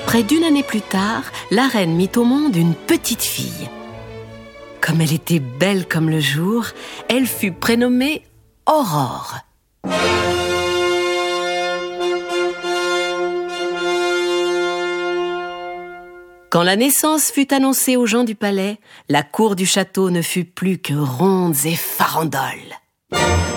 Près d'une année plus tard, la reine mit au monde une petite fille. Comme elle était belle comme le jour, elle fut prénommée Aurore. Quand la naissance fut annoncée aux gens du palais, la cour du château ne fut plus que rondes et farandoles.